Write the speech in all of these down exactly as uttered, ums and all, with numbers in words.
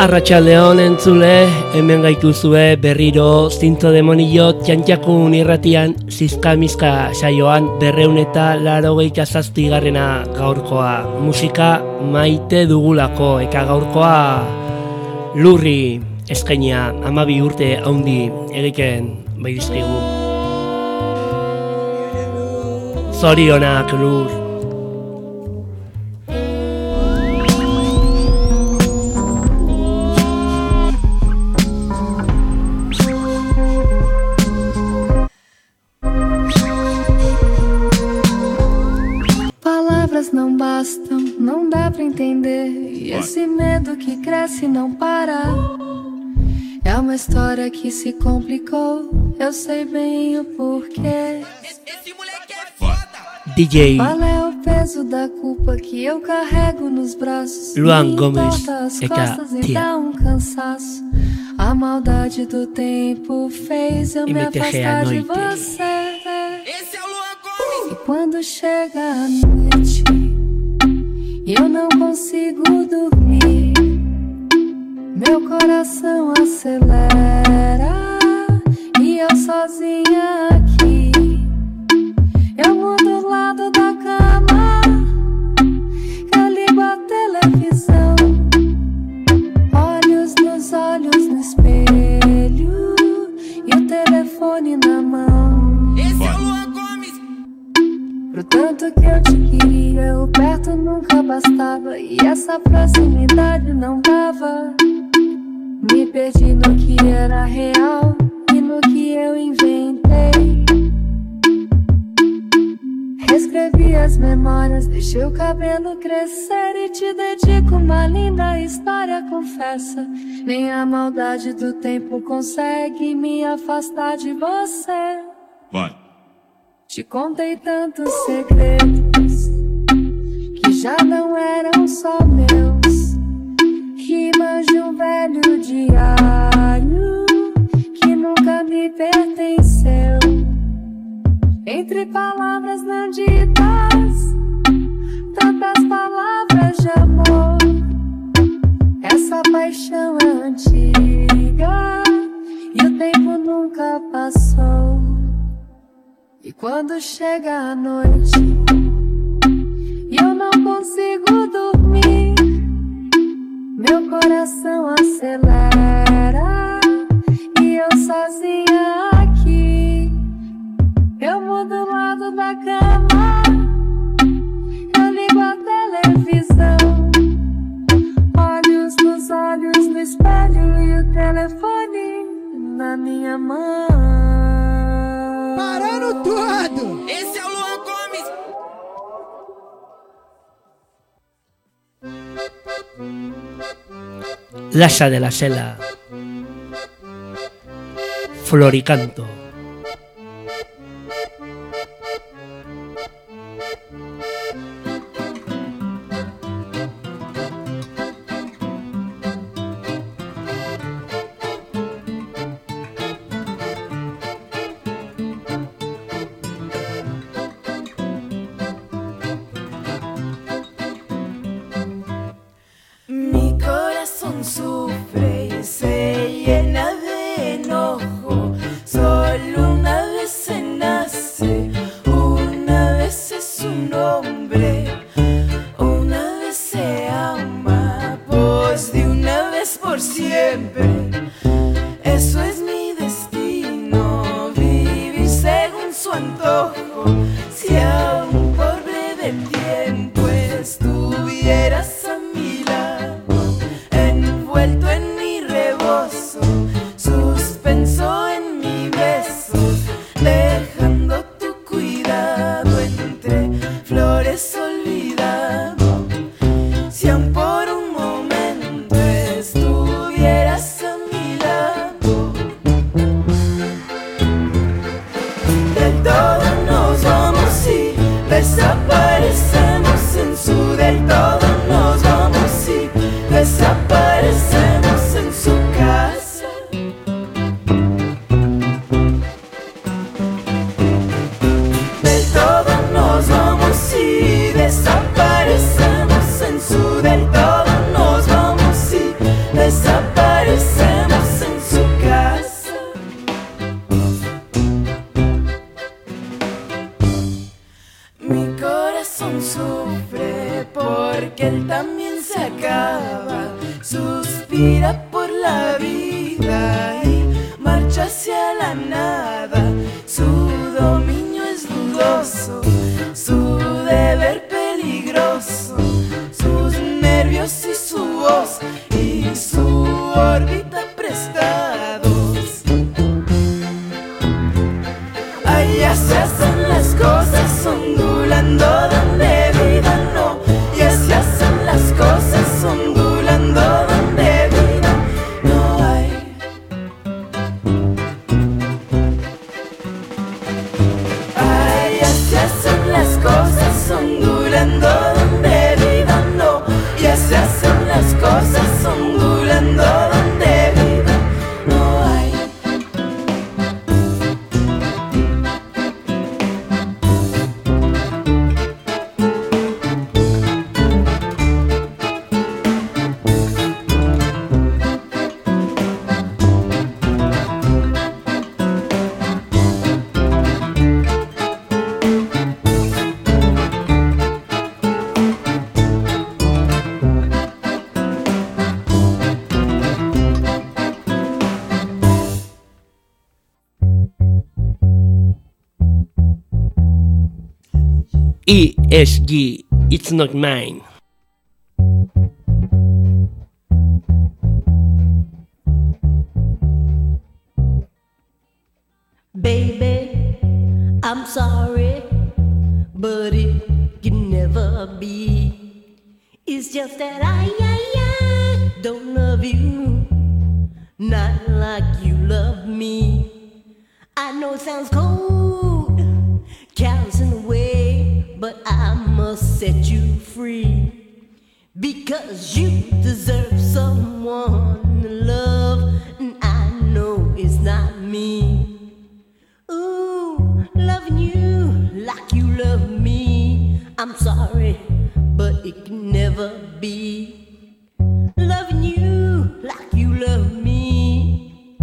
Arratsaldeon entzule, hemen gaituzue berriro Zintzo Demonio Txantxakun irratian zizka-mizka saioan berreun eta laurogeita zazpigarrena gaurkoa. Musika maite dugulako, eka gaurkoa lurri eskainia hamabi urte haundi egiten baidizkigu. Zorionak lur. Não bastam, não dá pra entender. E esse medo que cresce e não para. É uma história que se complicou. Eu sei bem o porquê. Esse moleque é foda. D J Qual é o peso da culpa que eu carrego nos braços? Luan Gomes, as Eka costas e Tia. dá um cansaço. A maldade do tempo fez eu me M T G afastar à de noite. você. Esse é o Luan Gomes. E quando chega a noite eu não consigo dormir, meu coração acelera e eu sozinha aqui. Eu mudo o lado da cama, eu ligo a televisão, olhos nos olhos no espelho e o telefone na mão. Esse é o Luan Gomes. Pro tanto que eu te queria, o perto nunca bastava e essa proximidade não dava. Me perdi no que era real e no que eu inventei. Reescrevi as memórias, deixei o cabelo crescer e te dedico uma linda história, confessa. Nem a maldade do tempo consegue me afastar de você. Vai. Te contei tantos segredos que já não eram só meus, rimas de um velho diário que nunca me pertenceu. Entre palavras não ditas, tantas palavras de amor. Essa paixão é antiga e o tempo nunca passou. E quando chega a noite e eu não consigo dormir, meu coração acelera e eu sozinha aqui. Eu mudo o lado da cama, eu ligo a televisão, olhos nos olhos no espelho e o telefone na minha mão. Parando tudo! Esse é o Luan Gomes. Lasa de la Sela, Floricanto. Mi corazón sufre y se llena de enojo. Soy se acaba, suspira por la vida y marcha hacia la nada. Su dominio es dudoso, su deber peligroso, sus nervios y su voz y su órbita prestados. Allá se hacen las cosas ondulando donde vida no, y así hacen las cosas ondulando donde vida no hay. Allá se hacen las cosas ondulando donde vida no, y así hacen las cosas ondulando donde vida no hay. E S G, it's not mine. Baby, I'm sorry, but it can never be. It's just that I, I, I don't love you, not like you love me. I know it sounds cold, callous in a way, but I must set you free. Because you deserve someone to love, and I know it's not me. Ooh, loving you like you love me, I'm sorry, but it can never be. Loving you like you love me,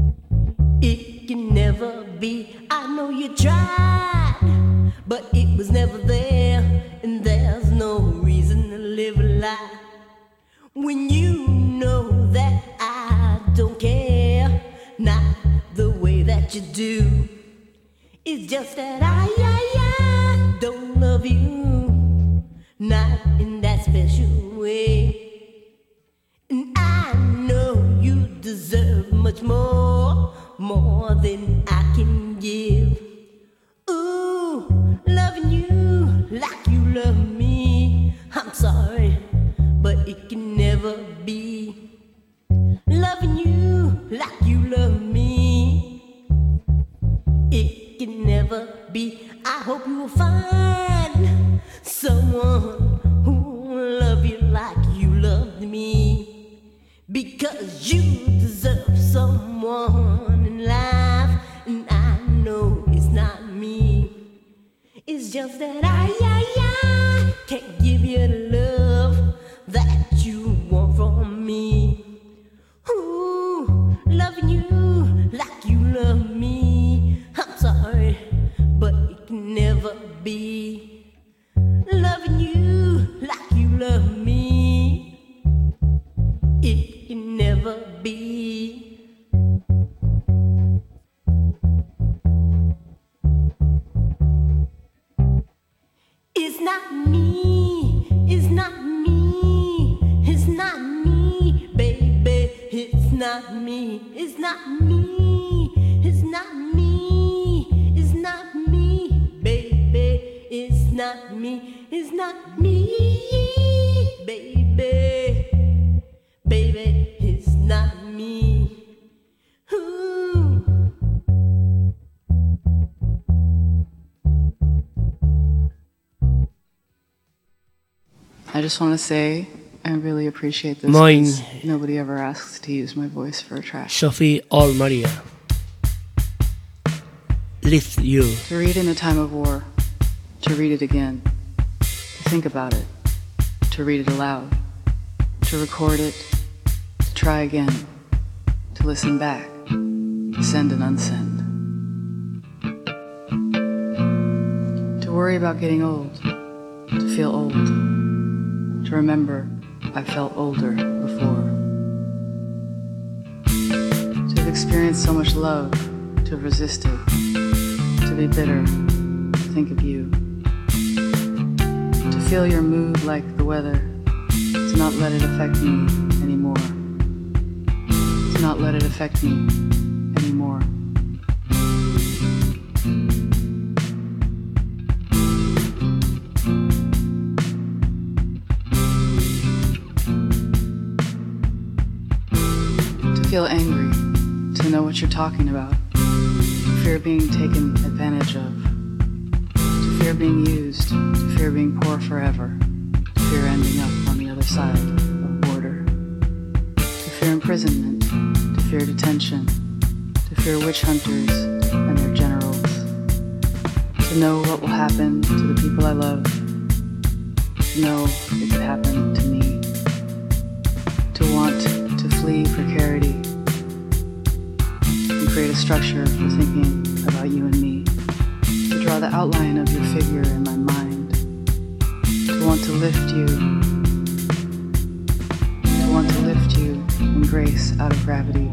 it can never be. I know you tried, but it was never there, and there's no reason to live a lie when you know that I don't care, not the way that you do. It's just that I, I, I don't love you, not in that special way. And I know you deserve much more, more than I can give. Ooh, loving you like you love me, I'm sorry, but it can never be. Loving you like you love me, it can never be. I hope you will find someone who will love you like you loved me, because you deserve someone in life, and I know it's not me. It's just that I, I, I can't give you the love that you want from me. Ooh, loving you like you love me, I'm sorry, but it can never be. Loving you like you love me, it can never be. It's not me, it's not me, it's not me, baby. It's not me, it's not me, it's not me, it's not me, baby. It's not me, it's not me, baby. Baby, it's not me. Ooh. I just want to say I really appreciate this. Moin. 'Cause nobody ever asks to use my voice for a track. Sophie All Maria. Lift you. To read in a time of war, to read it again, to think about it, to read it aloud, to record it, to try again, to listen back, to send and unsend. To worry about getting old, to feel old, to remember I felt older before. To have experienced so much love, to have resisted, to be bitter, to think of you. To feel your mood like the weather, to not let it affect me anymore. To not let it affect me anymore. Feel angry, to know what you're talking about, to fear being taken advantage of, to fear being used, to fear being poor forever, to fear ending up on the other side of border, to fear imprisonment, to fear detention, to fear witch hunters and their generals, to know what will happen to the people I love, to know it could happen to me, to want to flee precarity and create a structure for thinking about you and me, to draw the outline of your figure in my mind, to want to lift you, to want to lift you in grace out of gravity.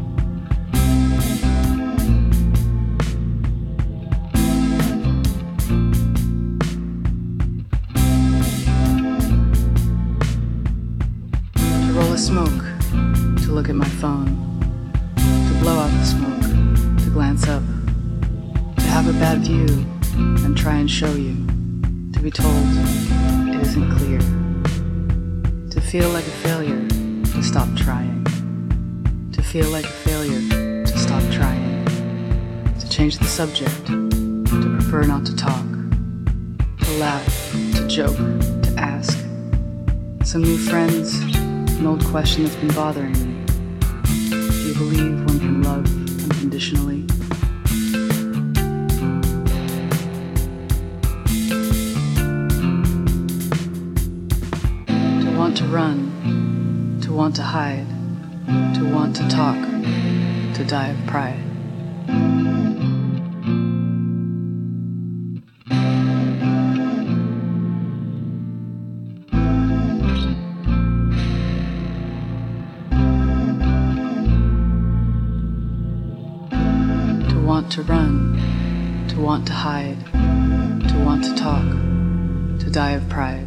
To roll a smoke, to look at my phone, to blow out the smoke, to glance up, to have a bad view and try and show you, to be told it isn't clear, to feel like a failure, to stop trying, to feel like a failure, to stop trying, to change the subject, to prefer not to talk, to laugh, to joke, to ask, some new friends, an old question that's been bothering me. Do you believe one can love unconditionally? To want to run, to want to hide, to want to talk, to die of pride. To run, to want to hide, to want to talk, to die of pride.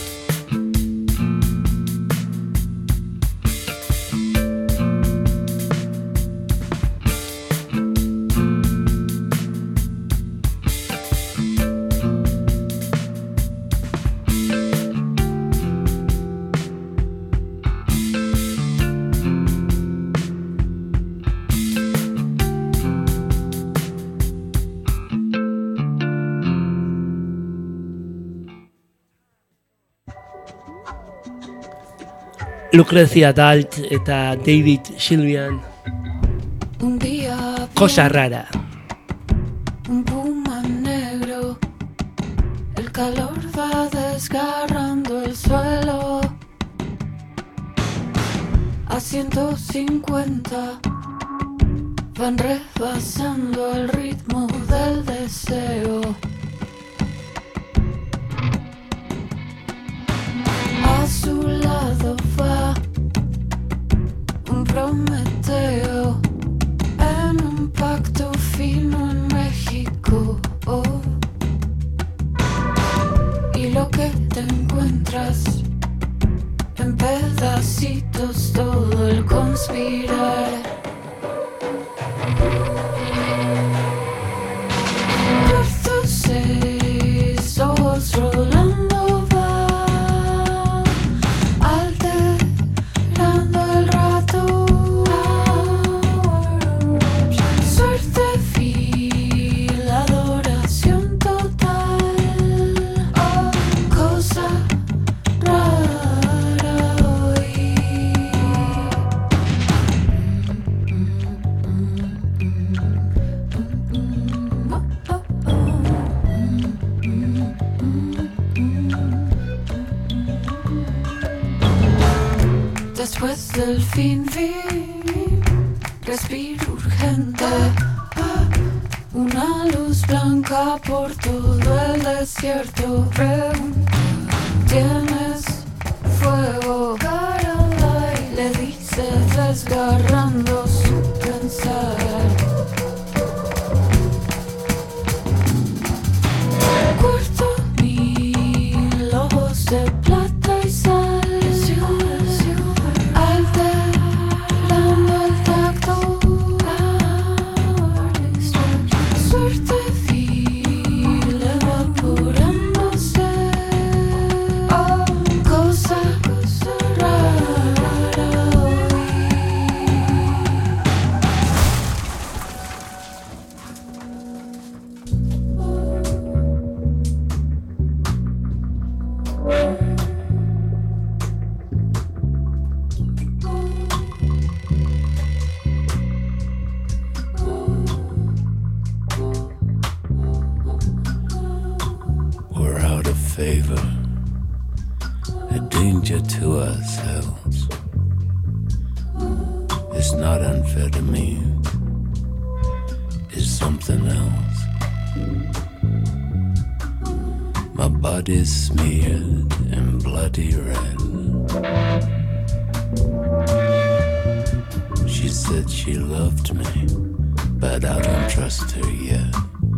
Lucrecia Dalt eta David Sylvian. Un día Cosa rara. un puma negro, el calor va desgarrando el suelo. A ciento cincuenta van rebasando el ritmo del deseo. A su lado va un Prometeo en un pacto fino en México. Oh. Y lo que te encuentras en pedacitos, todo el conspirar. Estos seis ojos rolando después del fin, fin, respiro urgente, una luz blanca por todo el desierto. Pregunto, ¿tienes fuego? Cara parece desgarrando su pensar. Recuerdo mil ojos de plata y sal, alterando el tacto. Suerte vil evaporándose. Oh, cosa, cosa rara hoy. We're out of favor, a danger to ourselves. It's not amphetamine, it's something else. My body's smeared in bloody red. She said she loved me, but I don't trust her yet.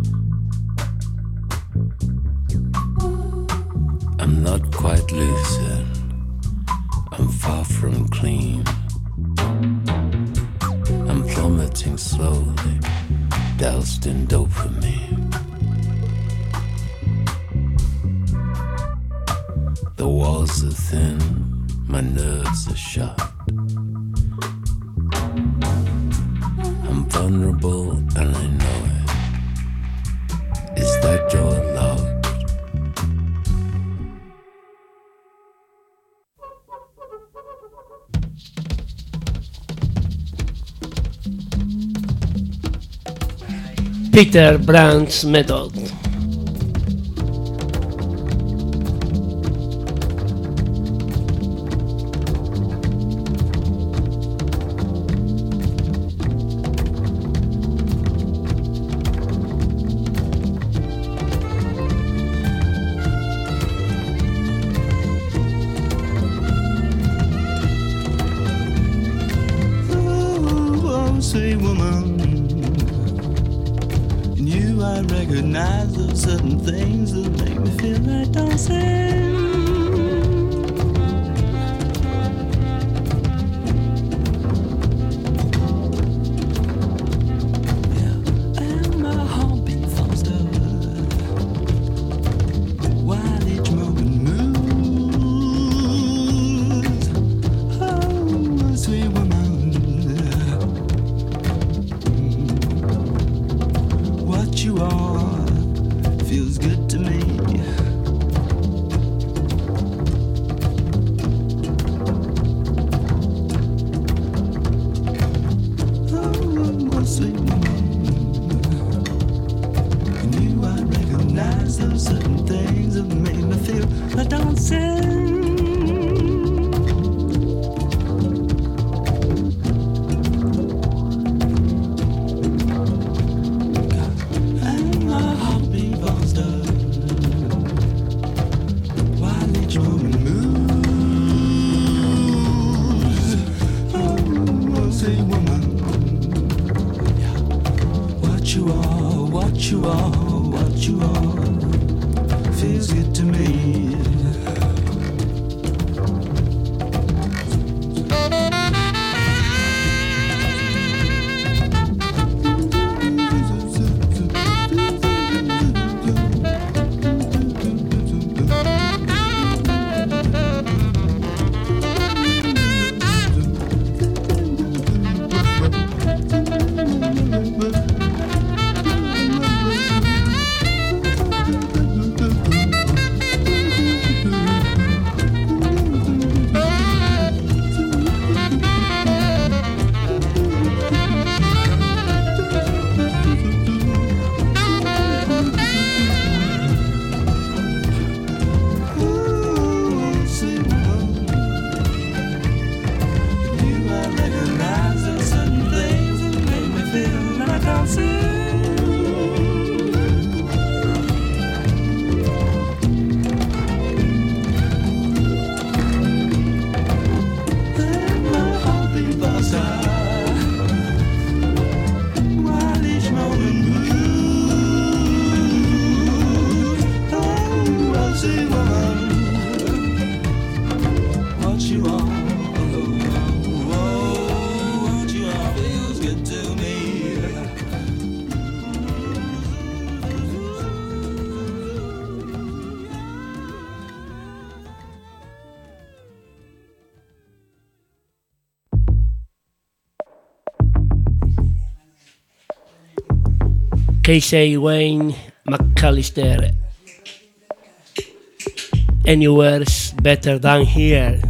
I'm not quite lucid, I'm far from clean. I'm plummeting slowly, doused in dopamine. The walls are thin, my nerves are shot. I'm vulnerable and I know it. Is that door locked? Peter Brown's Method. Oh, sweet woman, in you I recognize those certain things that make me feel like dancing. Yeah, and my heartbeat faster while each moment moves. Oh, sweet woman, what you are feels good to me. Oh, sweet woman, in you I recognize those certain things that make me feel like dancing. And my heartbeat faster while each moment moves. Oh, sweet woman, yeah. What you are, what you are, what you are feels good to me. Casey Wayne McAllister. Anywhere's better than here.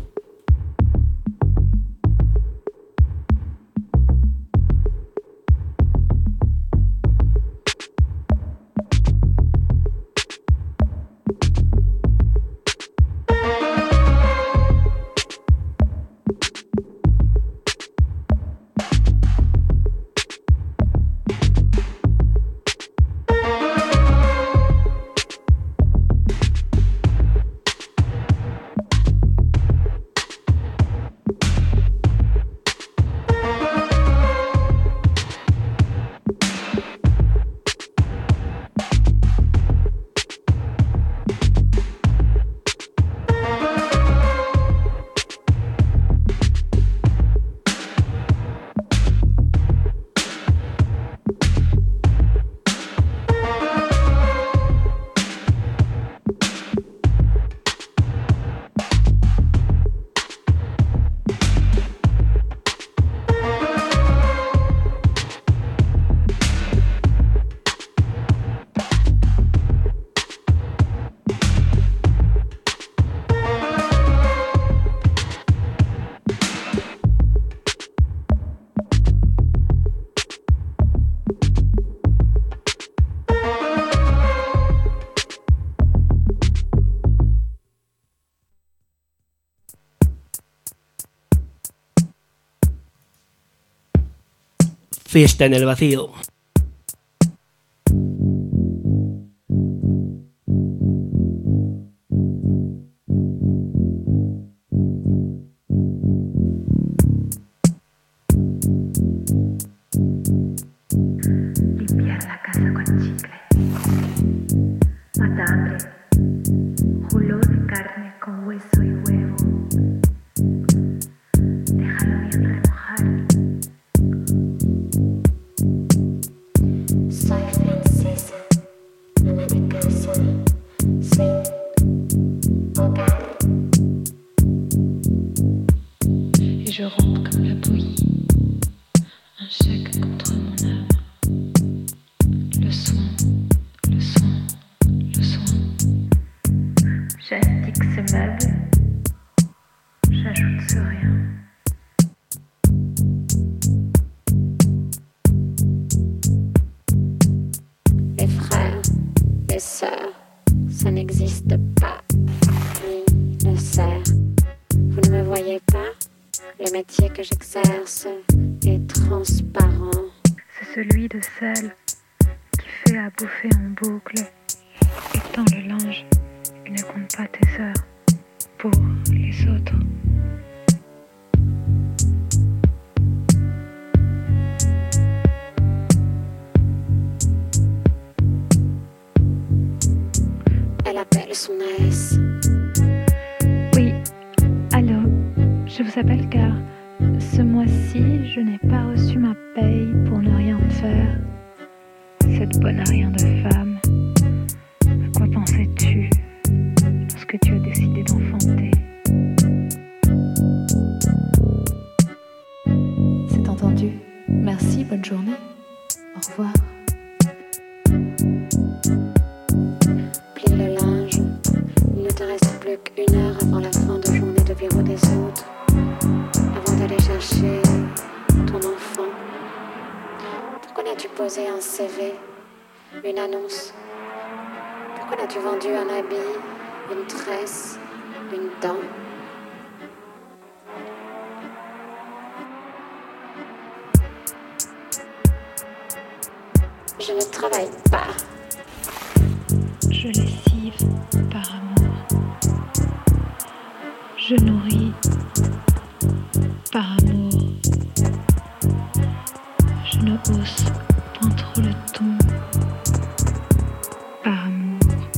Fiesta en el vacío. Limpiar la casa con chicle, matambre, rulo de carne con hueso y huevo. Déjalo bien remojar. Soy francesa, ama de casa, sin hogar. Et je romps comme la bouillie, un chèque contre mon âme. Le soin, le soin, le soin. J'astique ce meuble, j'ajoute ce rien. Les frères, les sœurs, ça n'existe pas. Ni le cerf. Vous ne me voyez pas? Le métier que j'exerce est transparent. C'est celui de celle qui fait à bouffer en boucle et tend le linge et ne compte pas tes heures pour les autres. Elle appelle son A S. Oui, allô, je vous appelle car ce mois-ci, je n'ai pas reçu ma paye pour ne rien faire. Cette bonne à rien de femme, à quoi pensais-tu lorsque tu as décidé d'enfanter? C'est entendu. Merci, bonne journée. Au revoir. Plie le linge. Il ne te reste plus qu'une heure avant la fin de journée de bureau des autres. Avant d'aller chercher ton enfant. Pourquoi n'as-tu posé un C V, une annonce? Pourquoi n'as-tu vendu un habit, une tresse, une dent? Je ne travaille pas. Je lessive par amour. Je nourris par amour. Je ne hausse point trop le ton par amour.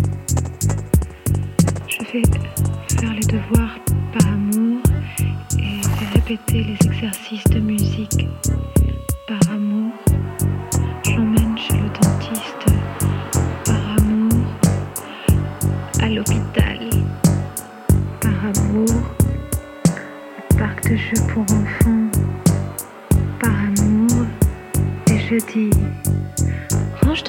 Je vais faire les devoirs par amour et vais répéter les exercices de musique par amour. J'emmène chez le dentiste par amour, à l'hôpital par amour, au parc de jeux pour enfants par amour, et je dis range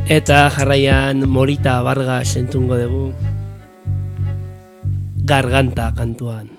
Eta jarraian Morita Vargas entzungo dugu Garganta kantuan.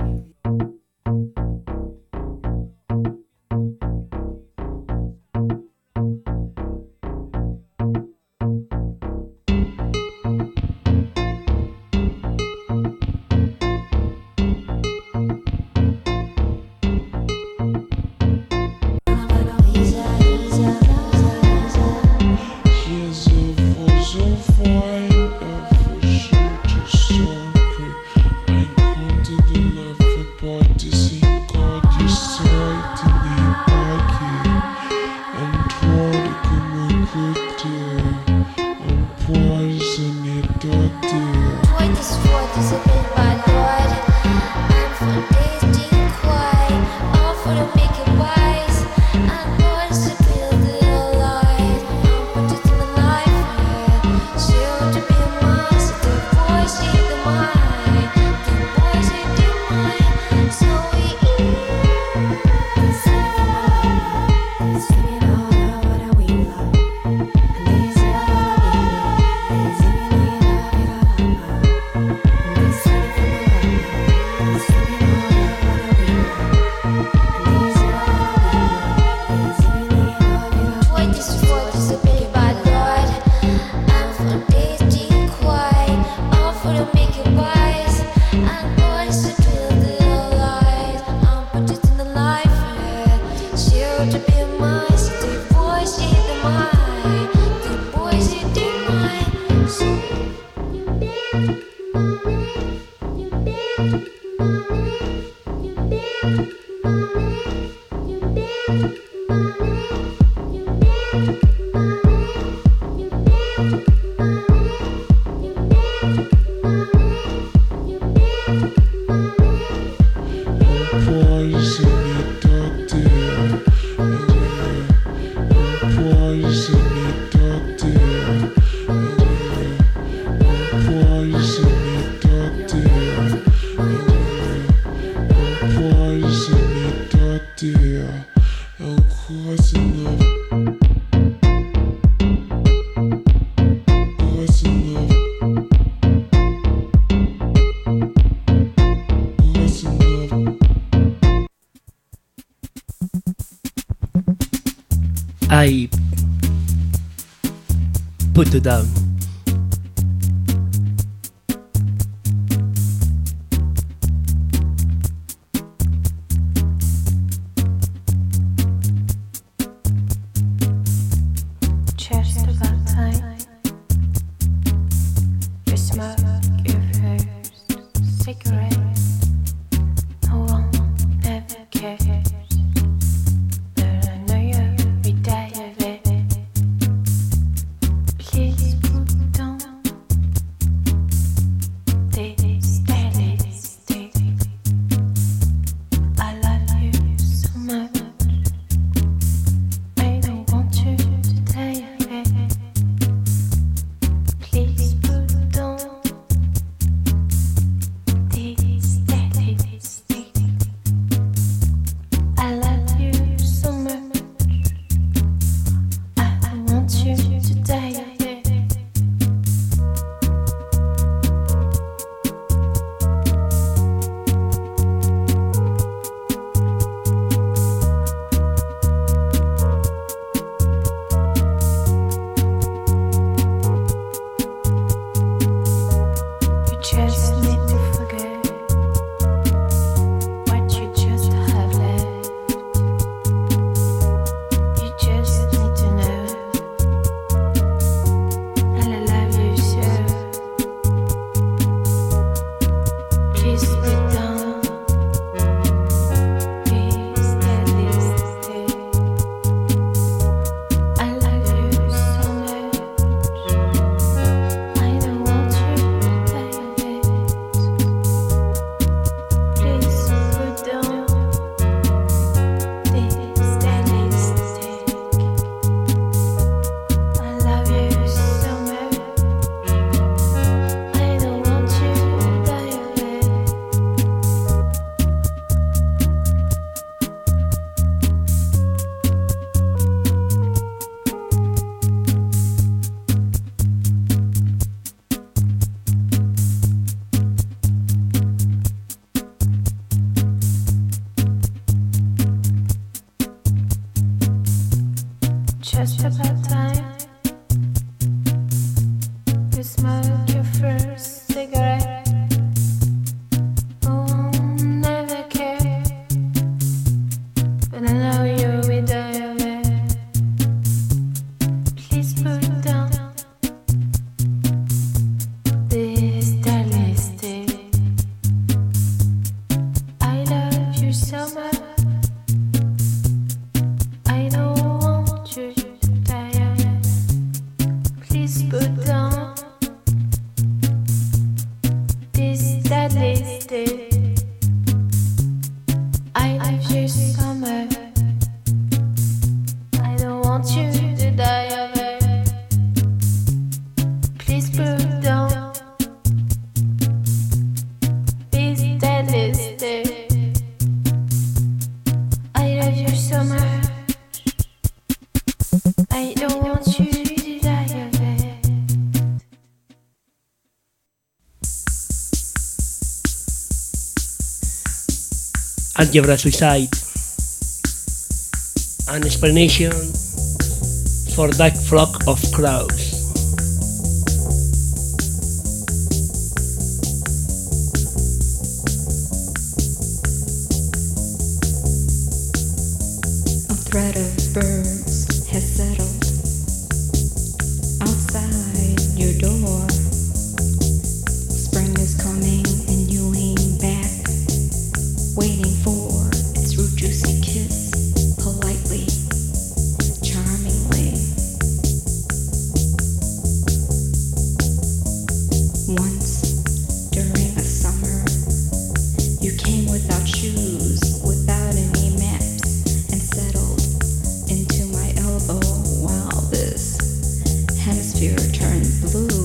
I put it down. Just about time. You smoke your first cigarette. No one ever cares. But I know you'll be tired of it. Please just about time. You smoke your first cigarette. Oh, never care. But I know you will die of it. Please put down this deadly stick. I love you so much. I don't want you to die of it. Please put down this deadly stick. I love you so much. I don't want you to die of it. Please put down this deadly stick. I love you so much. I don't want you to die of it. Algebra Suicide, an explanation for that flock of crows. A thread of birds has settled outside your door. Spring is coming and you lean back, waiting for its root juicy kiss, politely, charmingly. Once, during a summer, you came without shoes, without any maps, and settled into my elbow while this hemisphere turned blue.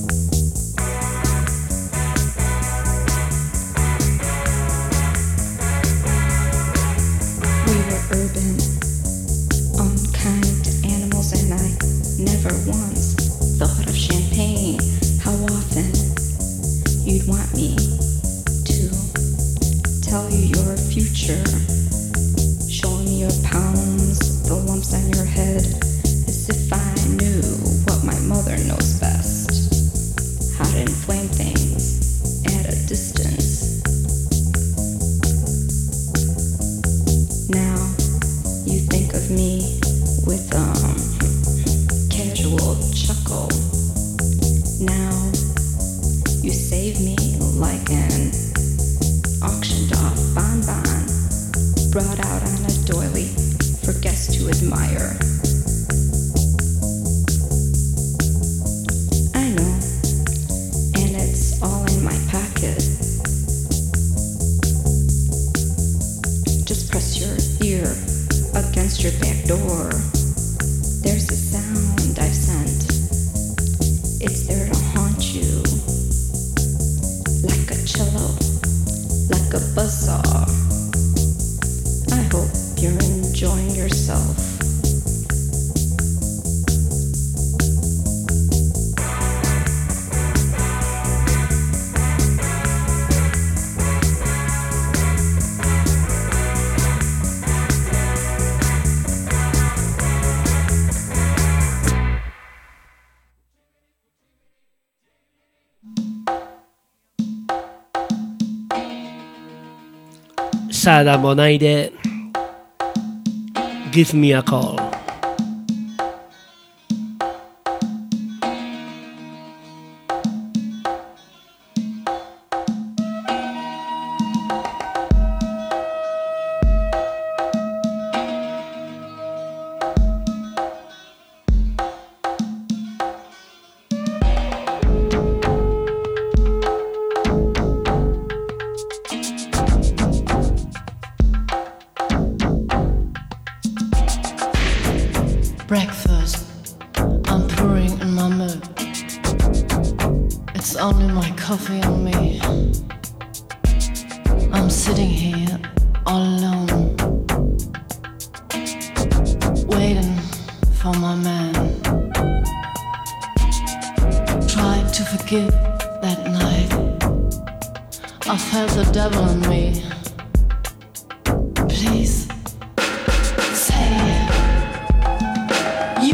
We were urban, unkind animals, and I never once thought of champagne. How often you'd want me to tell you your future, showing me your pounds, the lumps on your head, as if I knew what my mother knows best, how to inflame things at a distance. Now you think of me with um casual chuckle. Now you save me like an auctioned off bonbon, brought out on a doily for guests to admire. I know, and it's all in my pocket. Just press your ear against your back door. There's a sound I've sent. It's there to haunt you, like a cello, like a buzzsaw. I hope you're enjoying yourself. Sada Bonaire, Give Me a Call. Breakfast, I'm pouring in my mug. It's only my coffee and me. I'm sitting here all alone, waiting for my man. Tried to forget that night. I felt the devil in me. Please say it.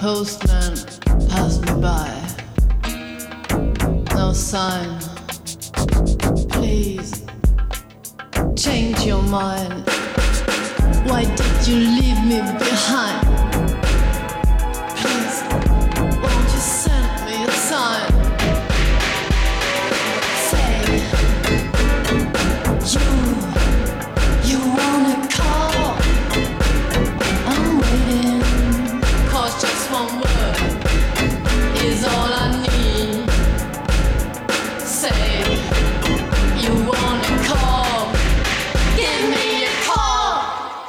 postman passed me by. No sign. Please change your mind. Why did you leave me behind? Please, won't you send me a sign? Say, you, you wanna call? I'm waiting, 'cause just one word is all I need. Say, you wanna call? Give me a call.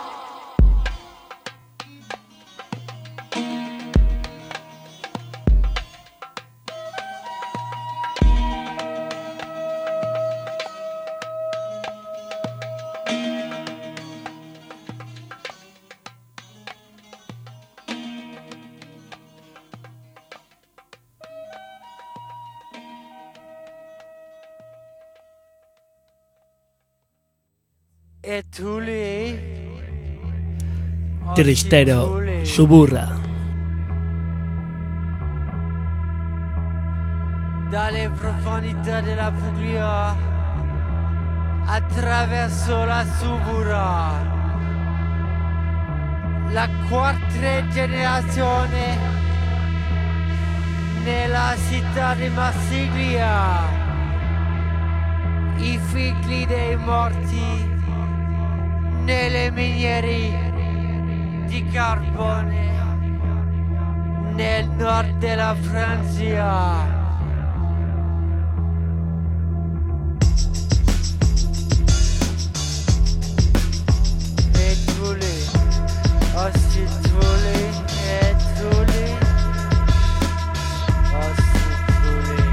E tu lì? Tristero suburra. Dalle profondità della Puglia attraverso la Subura, la quarta generazione nella città di Marsiglia, i figli dei morti nelle miniere di carbone nel nord della Francia. E tu lì, oh sì tu lì, e tu lì, oh sì tu lì.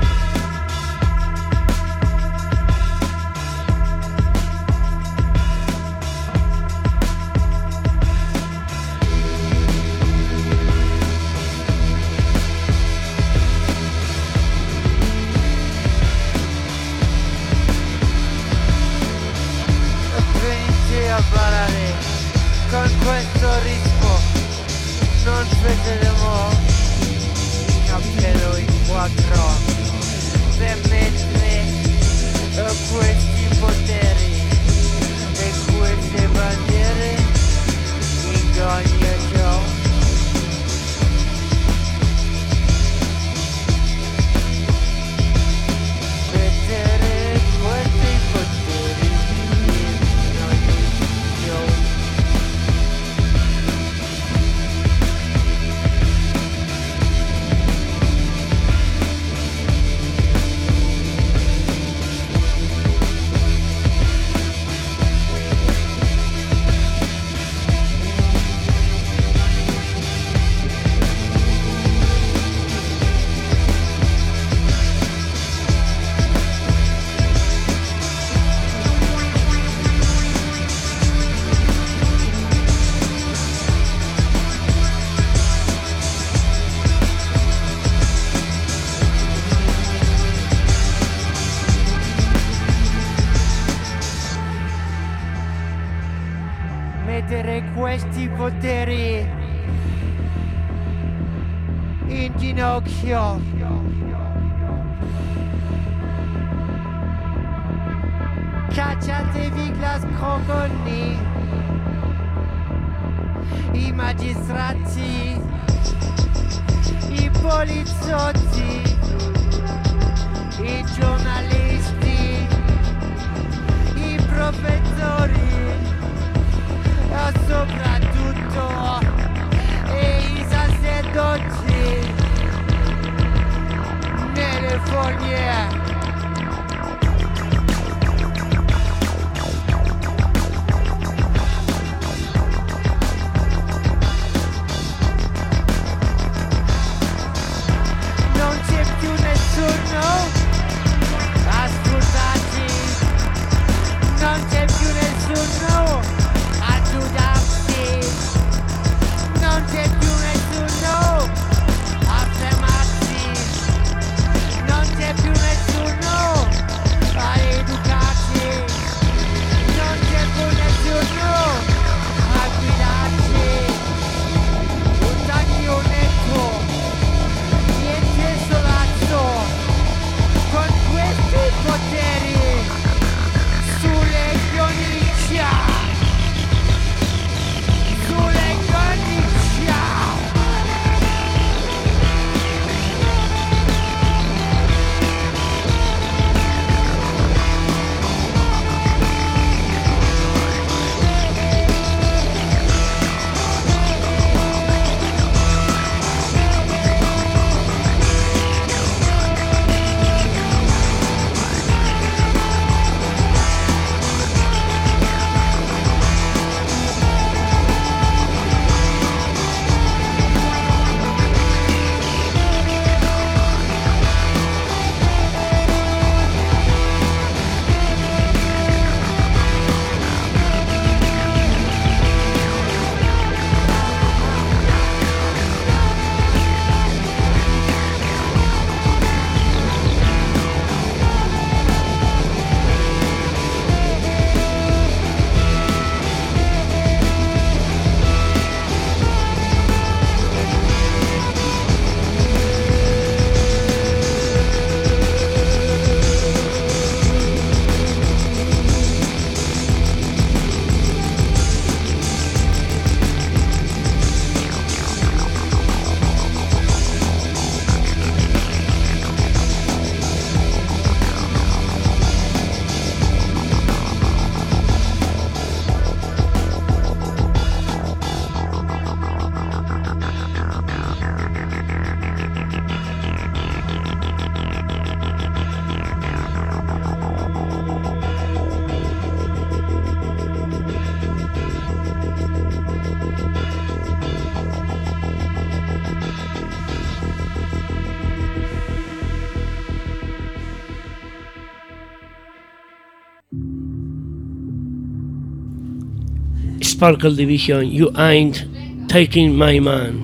A ballare con questo ritmo, non sveglieremo il cappello in quattro per mettere questi poteri e queste bandiere in ogni ciò. Mettere questi poteri in ogni ciò. Mettere questi poteri in ginocchio. Cacciatevi gli scroconi, i magistrati, i poliziotti, i giornalisti, i professori, e soprattutto i sacerdoti nelle fogne. Non c'è più nessuno a Sparkle Division, You Ain't Taking My Man.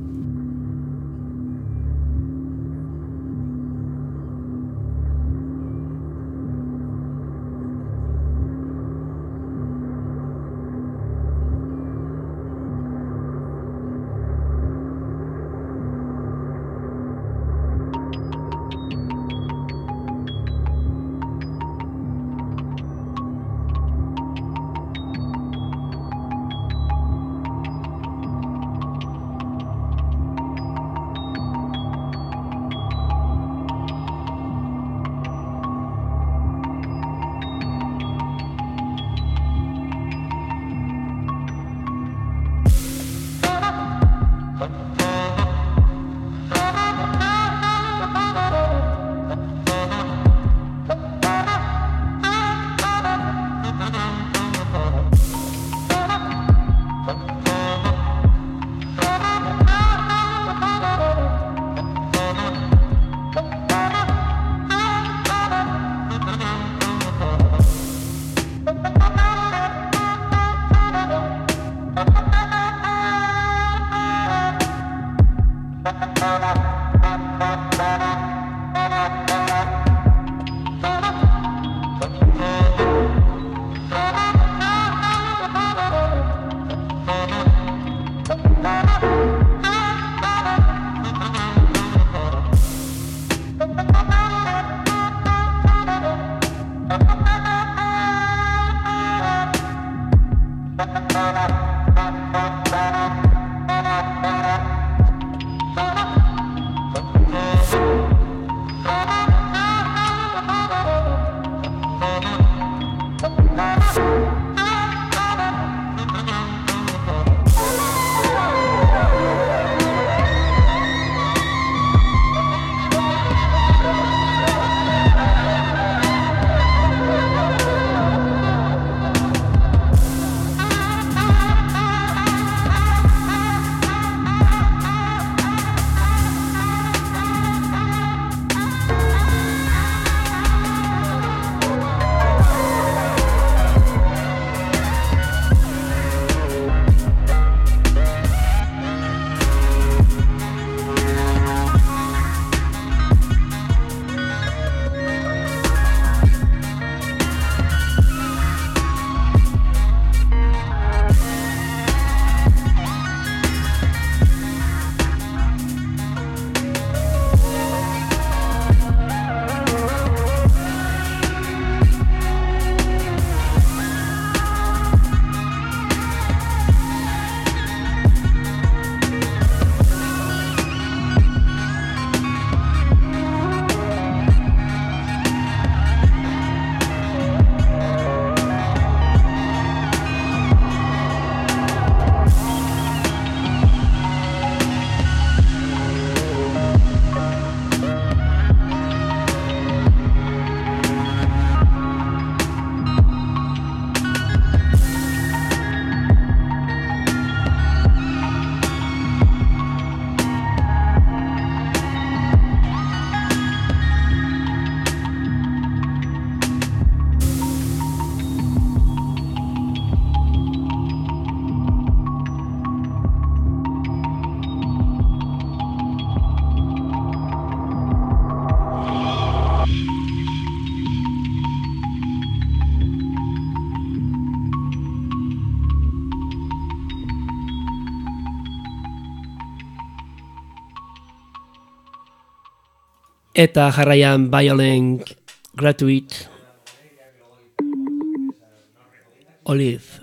Eta jarraian Violent Gratuit Olive.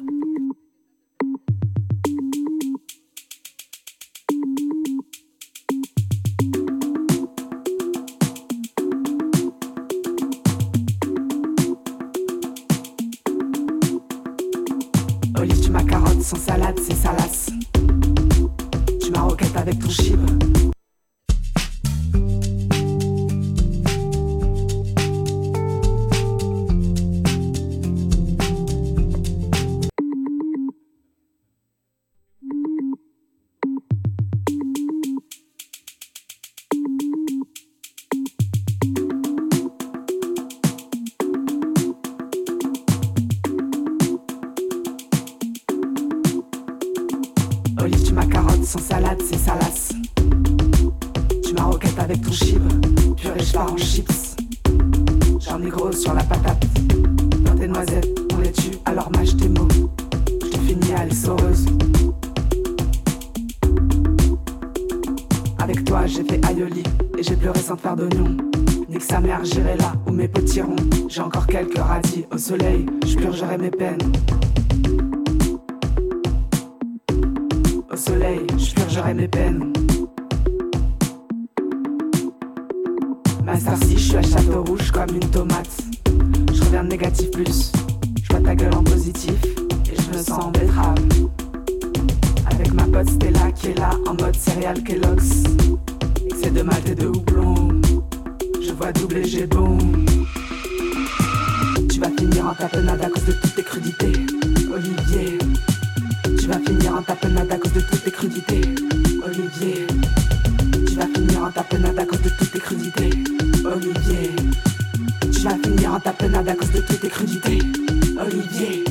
Olive, tu m'as carotte sans salade, c'est salace. Tu m'as roquette avec ton chibre. carotte sans salade, c'est salace. Tu maroquettes avec ton chibre, purée je pars en chips. J'en ai gros sur la patate. Dans tes noisettes, on les tue, alors mâche tes mots. Je te finis à l'essoreuse. Avec toi j'ai fait aïoli et j'ai pleuré sans te faire d'oignon. Nique sa mère, j'irai là où mes potes iront. J'ai encore quelques radis au soleil, je purgerai mes peines. Au soleil, je purgerai mes peines. Master si je suis à Château Rouge comme une tomate. Je reviens de négatif plus. Je vois ta gueule en positif et je me sens en betterave. Avec ma pote Stella qui est là en mode céréales Kellogg's. Excès de malt et de houblon. Je vois double et j'ai bon. Tu vas finir en tapenade à cause de toutes tes crudités, Olivier. Tu vas finir en tapenade à cause de toutes tes crudités, Olivier. Tu vas finir en tapenade à cause de toutes tes crudités, Olivier. Tu vas finir en tapenade à cause de toutes tes crudités, Olivier.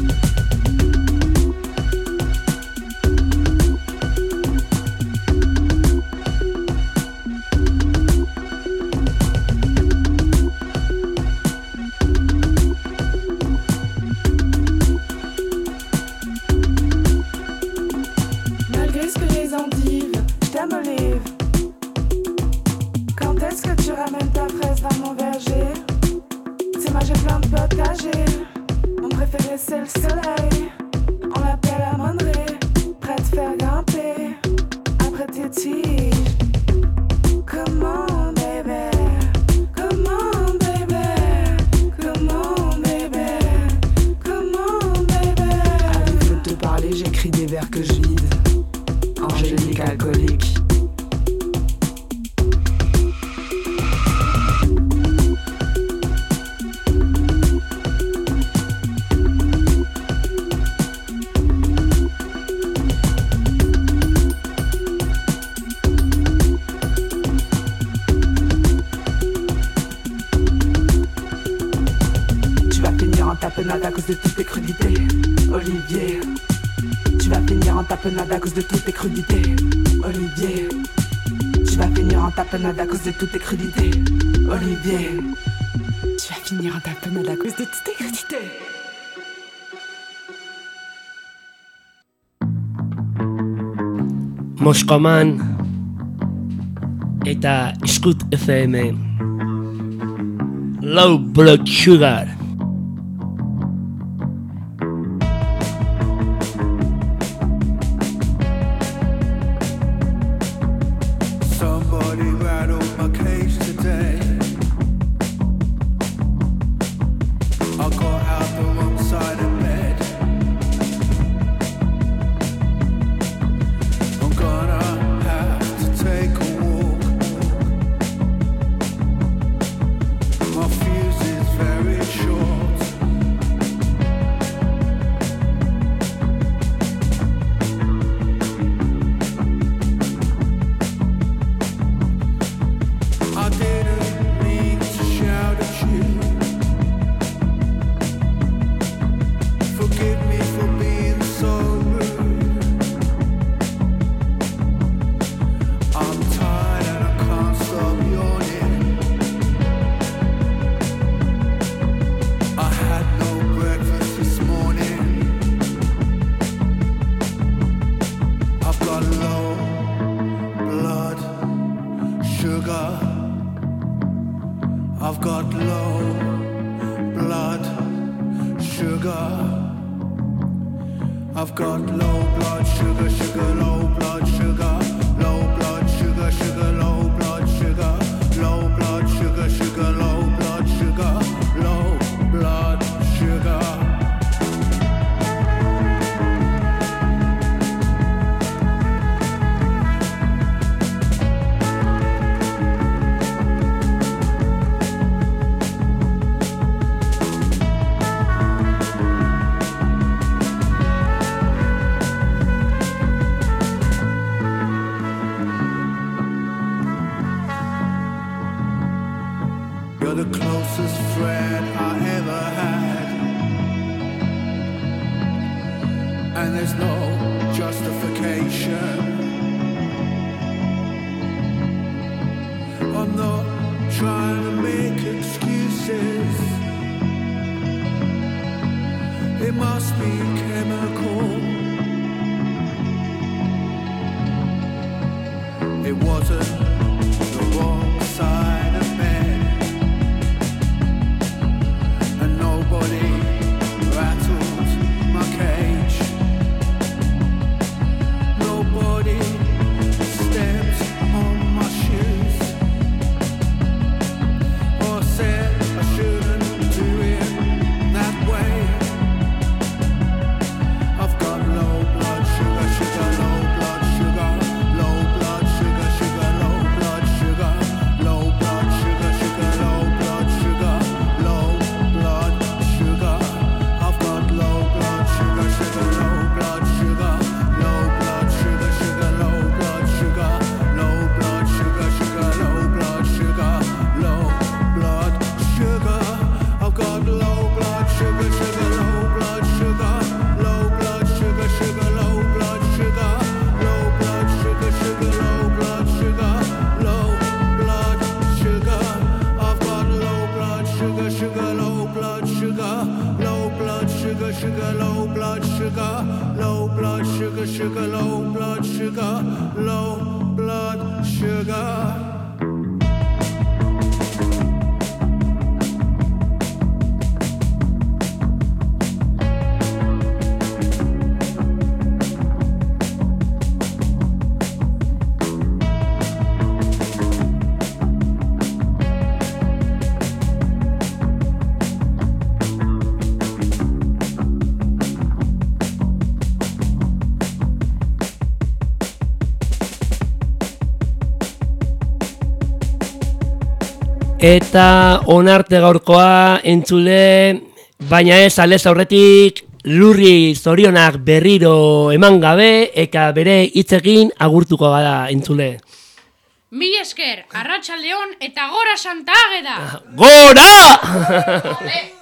Malgré ce que les endives, je t'aime Olive. Quand est-ce que tu ramènes ta fraise dans mon verger? C'est moi j'ai plein de potagers. Mon préféré c'est le soleil. On l'appelle Amandré. Prêt de faire grimper après tes tiges. Comment bébé? Comment bébé? Comment bébé? Comment bébé? À défaut de te parler, j'écris des vers que je vide. Angélique alcoolique. Tapenade à cause de toutes tes crudités, Olivier. Tu vas finir en tapenade à cause de toutes tes crudités, Olivier. Tu vas finir en tapenade à cause de toutes tes crudités, Olivier. Tu vas finir en tapenade à cause de toutes tes crudités. מושקומן את השקוט אף אם low blood sugar. Somebody rattled my cage today. I got out the wrong side of bed. I'm gonna have to take a walk. My fuse is very short. I didn't mean to shout at you. Forgive me for being so rude. I'm tired and I can't stop yawning. I had no breakfast this morning. I've got low blood sugar. I've got low blood sugar. I've got low blood sugar, sugar, low blood sugar, low blood sugar, sugar, low blood sugar, low blood sugar, sugar, low blood sugar, low blood sugar. You're the closest friend I ever had, and there's no justification must be chemical. It wasn't the wrong side of bed, and nobody rattled my cage. Nobody stepped on my shoes or said I shouldn't do it that way. I've got low blood sugar, sugar, low blood sugar, low blood sugar, sugar, low blood sugar, low blood sugar, sugar, low blood sugar, low blood sugar. I've got low blood sugar, sugar, low blood sugar, low blood sugar, sugar, low blood sugar, low blood sugar, sugar, low blood sugar, low blood sugar. I've got low blood sugar, sugar, low blood sugar, low blood sugar, sugar, low blood sugar, low blood sugar, sugar, low blood sugar, low blood sugar. I've got low blood sugar, sugar, low blood sugar, low blood sugar, sugar, low blood sugar, low blood sugar, sugar, low blood sugar, low blood sugar. Eta onarte gaurkoa entzule, baina ez aldez aurretik Lurri zorionak berriro eman gabe, eka bere hitzekin agurtuko gara entzule. Mi esker, arratsaldeon eta gora Santa Ageda! Gora!